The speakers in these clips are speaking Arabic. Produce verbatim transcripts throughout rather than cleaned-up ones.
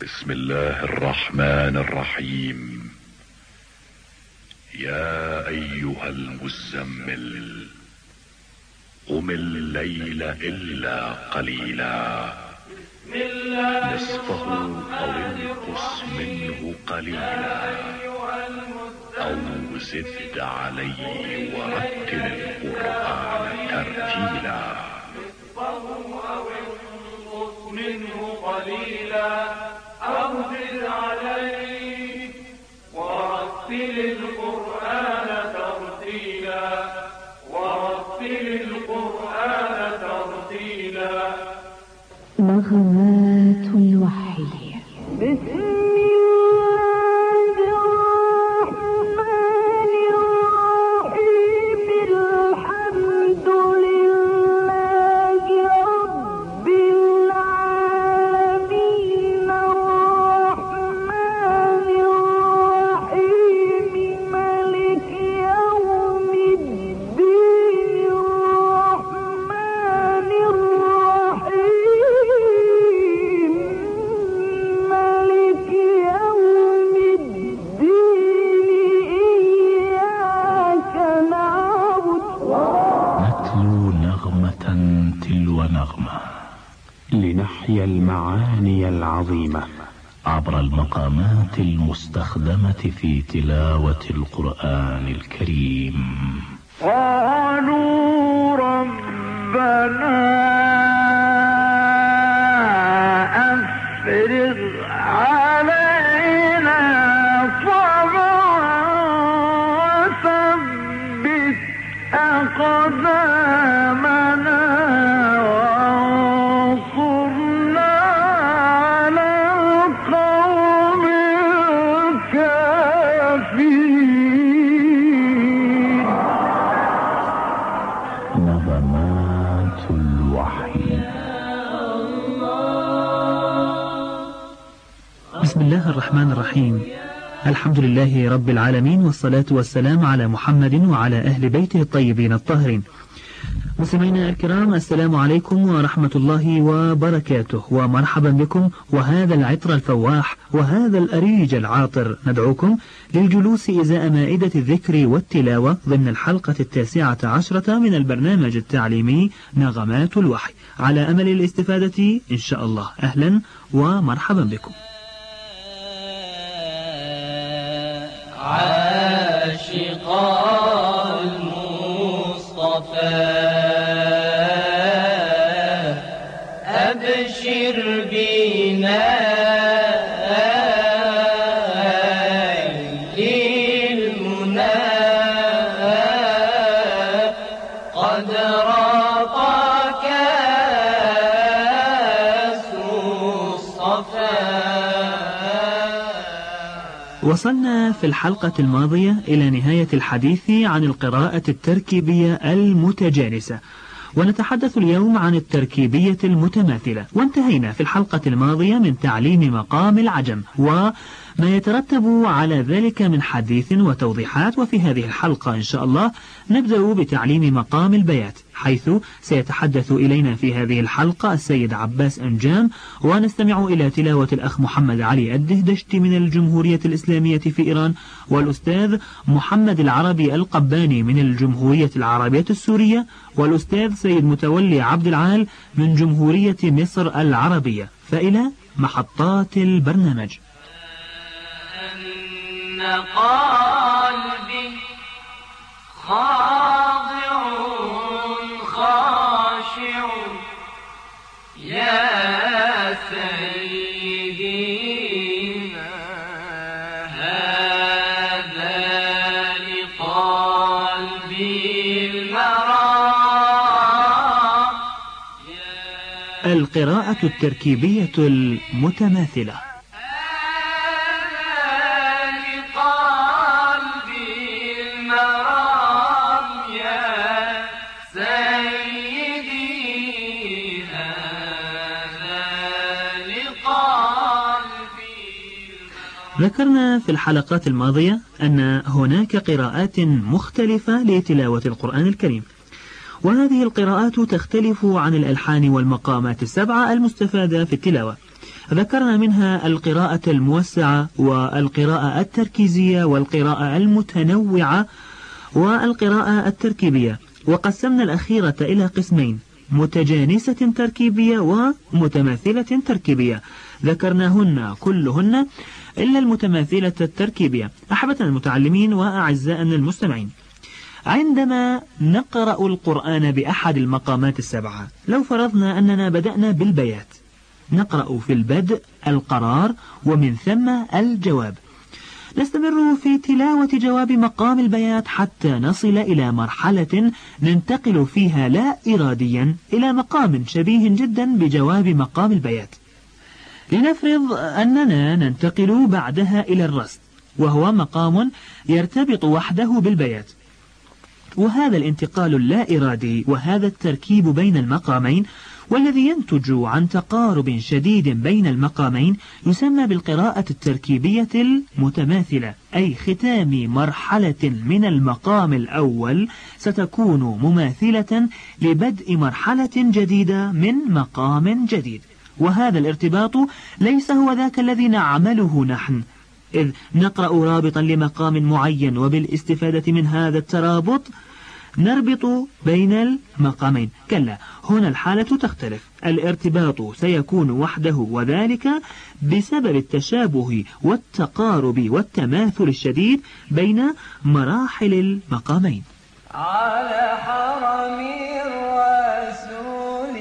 بسم الله الرحمن الرحيم. يا أيها المزمل قم الليل إلا قليلا نصفه أو انقص منه قليلا أو زد عليه ورتل القرآن ترتيلا. منه قليلا أو زد عليه ورتل القرآن ترتيلا ورتل القرآن ترتيلا. نغمات الوحي. بسم لنحيا المعاني العظيمة عبر المقامات المستخدمة في تلاوة القرآن الكريم. قالوا ربنا أفرغ علينا صبرا وثبت أقدامنا بسم الله الرحمن الرحيم. الحمد لله رب العالمين، والصلاة والسلام على محمد وعلى أهل بيته الطيبين الطاهرين. مستمعينا الكرام، السلام عليكم ورحمة الله وبركاته، ومرحبا بكم وهذا العطر الفواح وهذا الأريج العاطر. ندعوكم للجلوس إزاء مائدة الذكر والتلاوة ضمن الحلقة التاسعة عشرة من البرنامج التعليمي نغمات الوحي، على أمل الاستفادة إن شاء الله. أهلا ومرحبا بكم. عاشقا المصطفى أبشر بنا للمنى قد رضاك وصلنا في الحلقة الماضية إلى نهاية الحديث عن القراءة التركيبية المتجانسة، ونتحدث اليوم عن التركيبية المتماثلة. وانتهينا في الحلقة الماضية من تعليم مقام العجم وما يترتب على ذلك من حديث وتوضيحات. وفي هذه الحلقة إن شاء الله نبدأ بتعليم مقام البيات، حيث سيتحدث إلينا في هذه الحلقة السيد عباس أنجام، ونستمع إلى تلاوة الأخ محمد علي الدهدشتي من الجمهورية الإسلامية في إيران، والأستاذ محمد العربي القباني من الجمهورية العربية السورية، والأستاذ سيد متولي عبد العال من جمهورية مصر العربية. فإلى محطات البرنامج. أن قلبي خاضع خاشع يا سيدي هذا لقلبي المرام. القراءة التركيبية المتماثلة. ذكرنا في الحلقات الماضية أن هناك قراءات مختلفة لتلاوة القرآن الكريم، وهذه القراءات تختلف عن الألحان والمقامات السبعة المستفادة في التلاوة. ذكرنا منها القراءة الموسعة والقراءة التركيزية والقراءة المتنوعة والقراءة التركيبية، وقسمنا الأخيرة إلى قسمين: متجانسة تركيبية ومتماثلة تركيبية. ذكرناهن كلهن إلا المتماثلة التركيبية. أحبتنا المتعلمين وأعزائنا المستمعين، عندما نقرأ القرآن بأحد المقامات السبعة، لو فرضنا أننا بدأنا بالبيات، نقرأ في البدء القرار ومن ثم الجواب، نستمر في تلاوة جواب مقام البيات حتى نصل إلى مرحلة ننتقل فيها لا إراديا إلى مقام شبيه جدا بجواب مقام البيات. لنفرض أننا ننتقل بعدها إلى الرصد، وهو مقام يرتبط وحده بالبيات، وهذا الانتقال اللا إرادي وهذا التركيب بين المقامين والذي ينتج عن تقارب شديد بين المقامين يسمى بالقراءة التركيبية المتماثلة، أي ختام مرحلة من المقام الأول ستكون مماثلة لبدء مرحلة جديدة من مقام جديد. وهذا الارتباط ليس هو ذاك الذي نعمله نحن، إذ نقرأ رابطا لمقام معين وبالاستفادة من هذا الترابط نربط بين المقامين. كلا، هنا الحالة تختلف، الارتباط سيكون وحده، وذلك بسبب التشابه والتقارب والتماثل الشديد بين مراحل المقامين. على حرم الرسول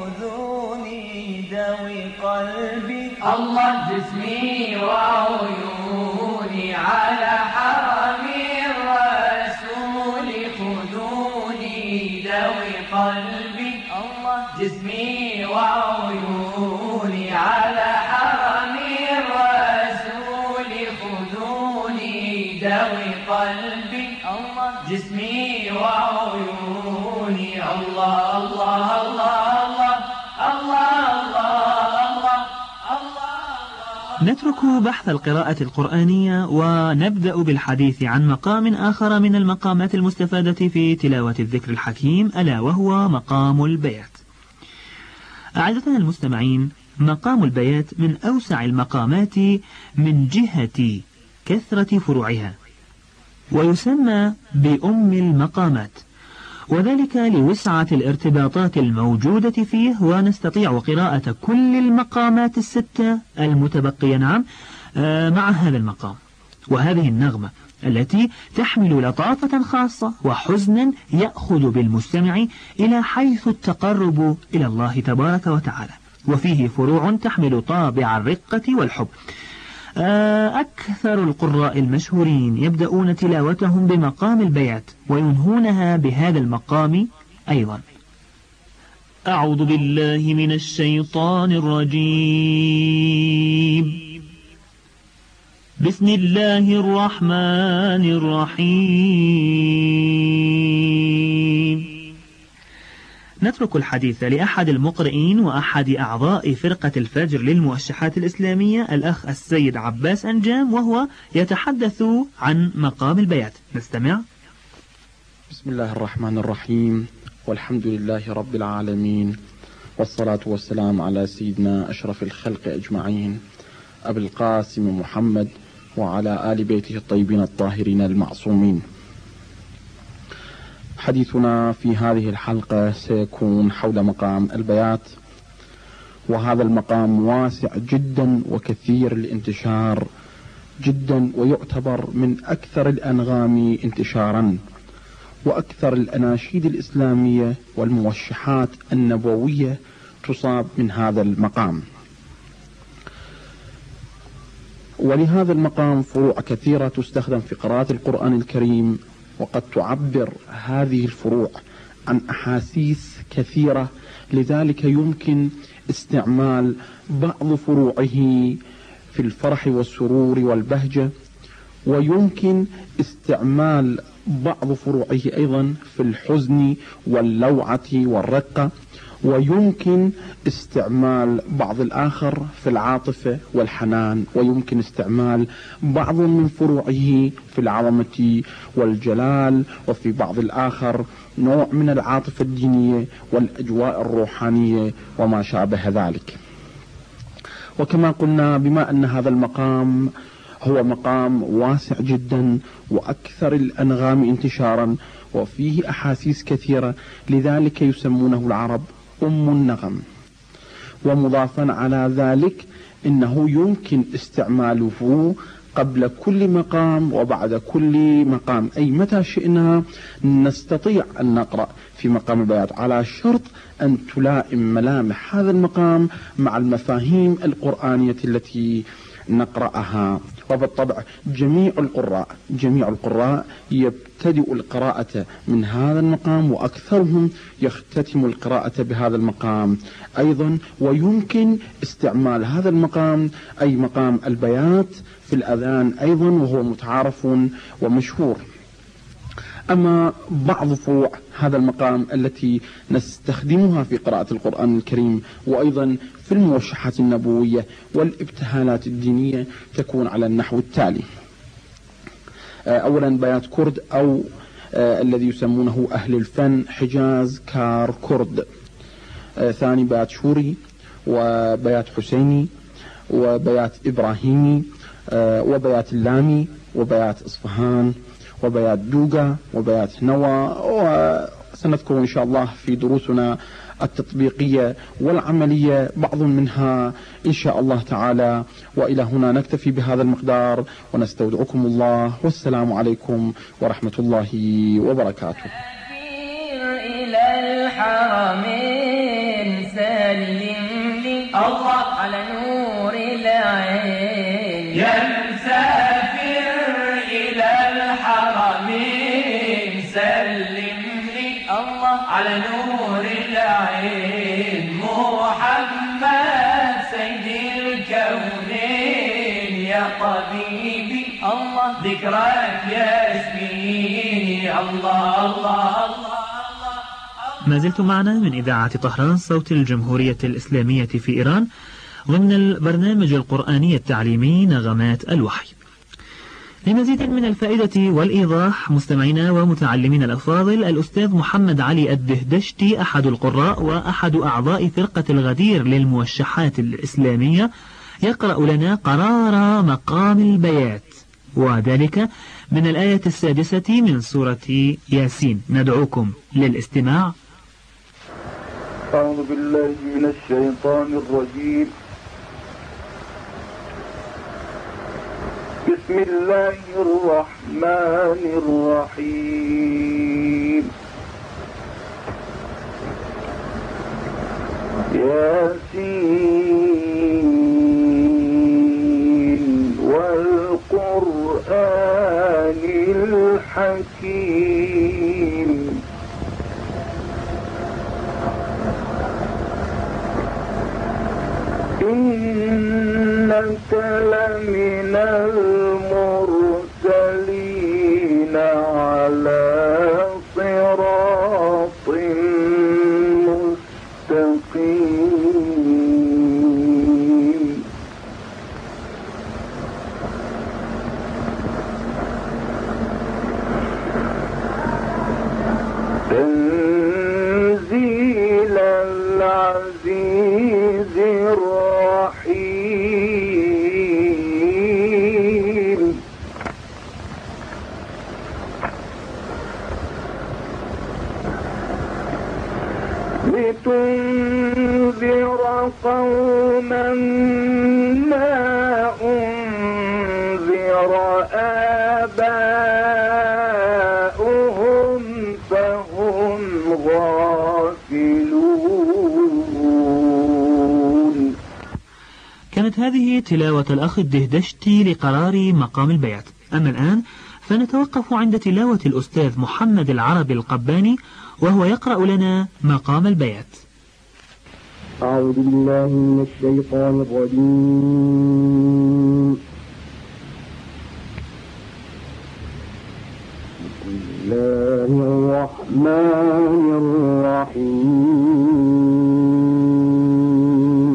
خذوني ذوي قلبي الله جسمي وعيوني، على حرم الرسول خذوني ذوي قلبي الله جسمي وعيوني، على حرم الرسول خذوني ذوي قلبي الله جسمي وعيوني. الله الله الله الله الله الله. نترك بحث القراءة القرآنية ونبدأ بالحديث عن مقام آخر من المقامات المستفادة في تلاوة الذكر الحكيم، ألا وهو مقام البيات. أعزائنا المستمعين، مقام البيات من أوسع المقامات من جهة كثرة فروعها، ويسمى بأم المقامات، وذلك لوسعة الارتباطات الموجودة فيه، ونستطيع قراءة كل المقامات الستة المتبقية نعم مع هذا المقام وهذه النغمة التي تحمل لطافة خاصة وحزنا يأخذ بالمستمع إلى حيث التقرب إلى الله تبارك وتعالى، وفيه فروع تحمل طابع الرقة والحب. أكثر القراء المشهورين يبدأون تلاوتهم بمقام البيات وينهونها بهذا المقام أيضا. أعوذ بالله من الشيطان الرجيم، بسم الله الرحمن الرحيم. نترك الحديث لأحد المقرئين وأحد أعضاء فرقة الفجر للموشحات الإسلامية، الأخ السيد عباس أنجام، وهو يتحدث عن مقام البيات. نستمع. بسم الله الرحمن الرحيم، والحمد لله رب العالمين، والصلاة والسلام على سيدنا أشرف الخلق أجمعين أبي القاسم محمد وعلى آل بيته الطيبين الطاهرين المعصومين. حديثنا في هذه الحلقة سيكون حول مقام البيات، وهذا المقام واسع جدا وكثير الانتشار جدا، ويعتبر من أكثر الأنغام انتشارا وأكثر الأناشيد الإسلامية والموشحات النبوية تصاب من هذا المقام. ولهذا المقام فروع كثيرة تستخدم في قراءة القرآن الكريم، وقد تعبر هذه الفروع عن أحاسيس كثيرة، لذلك يمكن استعمال بعض فروعه في الفرح والسرور والبهجة، ويمكن استعمال بعض فروعه أيضا في الحزن واللوعة والرقة، ويمكن استعمال بعض الآخر في العاطفة والحنان، ويمكن استعمال بعض من فروعه في العظمة والجلال، وفي بعض الآخر نوع من العاطفة الدينية والأجواء الروحانية وما شابه ذلك. وكما قلنا بما أن هذا المقام هو مقام واسع جدا وأكثر الأنغام انتشارا وفيه أحاسيس كثيرة، لذلك يسمونه العرب أم النغم. ومضافا على ذلك إنه يمكن استعماله قبل كل مقام وبعد كل مقام، أي متى شئنا نستطيع أن نقرأ في مقام البيات، على شرط أن تلائم ملامح هذا المقام مع المفاهيم القرآنية التي نقرأها. وبالطبع جميع القراء جميع القراء يبتدئ القراءة من هذا المقام، وأكثرهم يختتم القراءة بهذا المقام أيضا. ويمكن استعمال هذا المقام أي مقام البيات في الأذان أيضا، وهو متعارف ومشهور. أما بعض فروع هذا المقام التي نستخدمها في قراءة القرآن الكريم وأيضا في الموشحات النبوية والابتهالات الدينية تكون على النحو التالي: أولا بيات كرد أو آه الذي يسمونه أهل الفن حجاز كار كرد. آه ثاني بيات شوري، وبيات حسيني، وبيات إبراهيمي، آه وبيات اللامي، وبيات إصفهان، وبيات دوغا، وبيات نوى. وسنذكر إن شاء الله في دروسنا التطبيقية والعملية بعض منها إن شاء الله تعالى. وإلى هنا نكتفي بهذا المقدار ونستودعكم الله، والسلام عليكم ورحمة الله وبركاته. إلى الحرمين سلم لي الله على نور العين، يا مسافر إلى الحرمين سلم لي الله على نور العين، محمد سيد الكونين يا طبيبي الله ذكرك ياسميني الله الله الله. ما زلتم معنا من إذاعة طهران صوت الجمهورية الإسلامية في إيران ضمن البرنامج القرآني التعليمي نغمات الوحي. لمزيد من الفائدة والإيضاح مستمعينا ومتعلمين الأفاضل، الأستاذ محمد علي الدهدشتي أحد القراء وأحد أعضاء فرقة الغدير للموشحات الإسلامية يقرأ لنا قرار مقام البيات، وذلك من الآية السادسة من سورة ياسين. ندعوكم للاستماع. أعوذ بالله من الشيطان الرجيم. بسم الله الرحمن الرحيم. ياسين والقرآن الحكيم. إنك لمن المرسلين على صراط مستقيم. تنزيل العزيز الرحيم. لتنذر قوما ما أنذر آباؤهم فهم غافلون. كانت هذه تلاوة الأخ الدهدشتي لقرار مقام البيات. أما الآن فنتوقف عند تلاوة الأستاذ محمد العربي القباني وهو يقرأ لنا مقام البيات. أعوذ بالله من الشيطان الرجيم. بسم الله الرحمن الرحيم.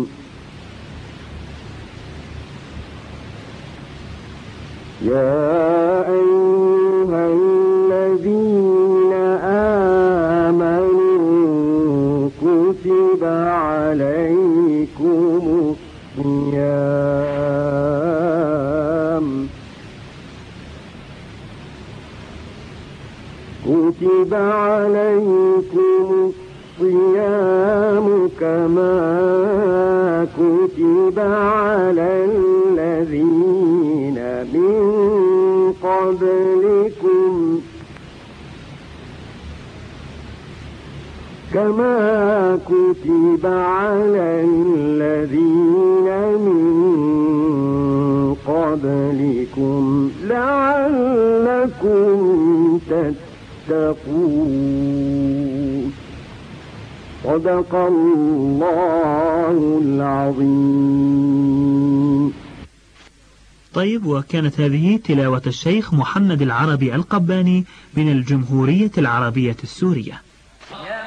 يا أيها الذين آمنوا كتب عليكم الصيام كتب عليكم الصيام كما كتب على الذين من قبلكم كما كتب على الذين من قبلكم لعلكم تتقون. صدق الله العظيم. طيب، وكانت هذه تلاوة الشيخ محمد العربي القباني من الجمهورية العربية السورية. يا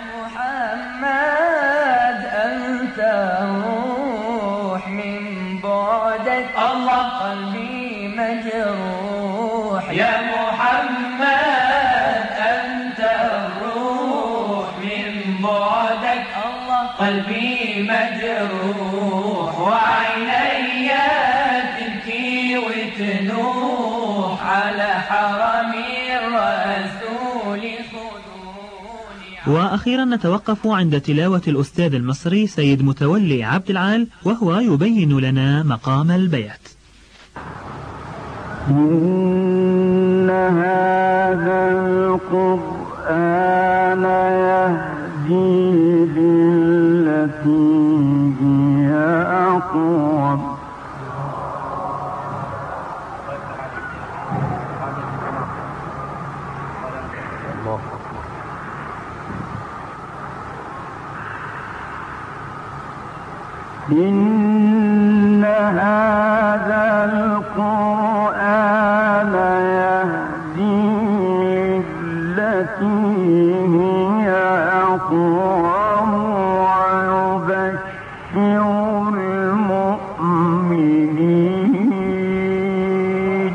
محمد أنت روح من بعدك الله قلبي مجروح. يا محمد أنت الروح من بعدك الله قلبي مجروح. وعيني تبكي وتنوح على حرم الرسول. وأخيرا نتوقف عند تلاوة الأستاذ المصري سيد متولي عبد العال وهو يبين لنا مقام البيات. إن هذا القرآن يهدي للتي هي أقوم. إن هذا القرآن يهدي للتي هي أقوم ويبشر المؤمنين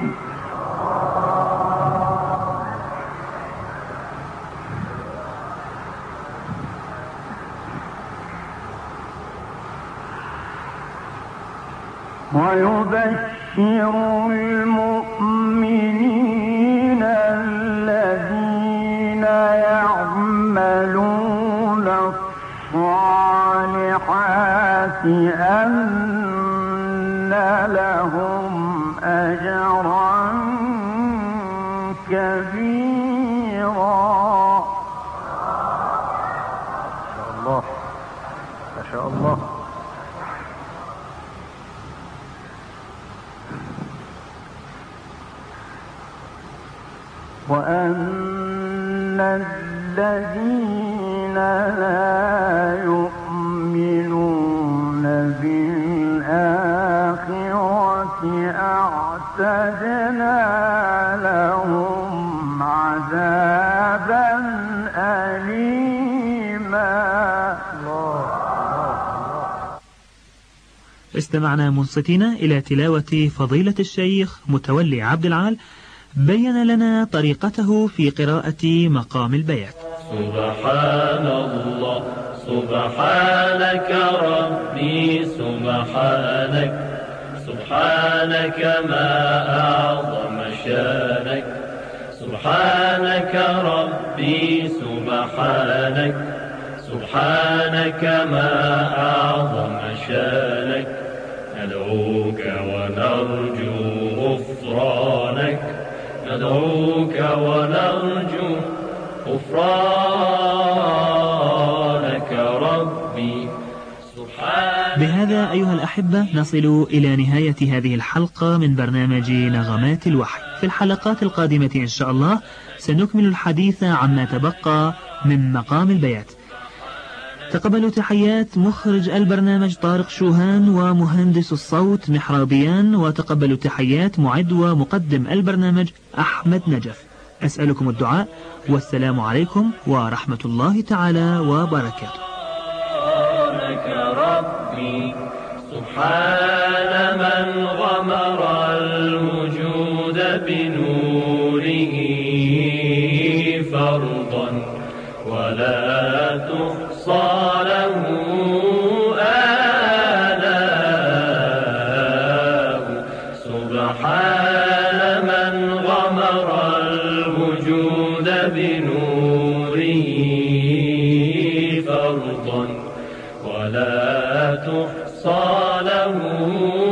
ويبشر المؤمنين الذين يعملون الصالحات أن لهم أجرا كبيرا. ما شاء الله ما شاء الله. وأن الذين لا يؤمنون بالآخرة أعتدنا لهم عذابا أليما. استمعنا منصتين إلى تلاوة فضيلة الشيخ متولي عبد العال بين لنا طريقته في قراءة مقام البيات. سبحان الله سبحانك ربي سبحانك سبحانك ما أعظم شانك سبحانك ربي سبحانك سبحانك ما أعظم شانك ندعوك ونرجو غفرانك ندعوك ونرجو غفرانك ربي سبحانك. بهذا أيها الأحبة نصل إلى نهاية هذه الحلقة من برنامج نغمات الوحي. في الحلقات القادمة إن شاء الله سنكمل الحديث عما تبقى من مقام البيات. تقبلوا تحيات مخرج البرنامج طارق شوهان ومهندس الصوت محرابيان، وتقبلوا تحيات معد ومقدم البرنامج أحمد نجف. أسألكم الدعاء والسلام عليكم ورحمة الله تعالى وبركاته. ربي سبحان من غمر الوجود بنوره فرضا ولا تحصى له آلاء سبحان من غمر الوجود والموجود بنوره فرضا ولا تحصى له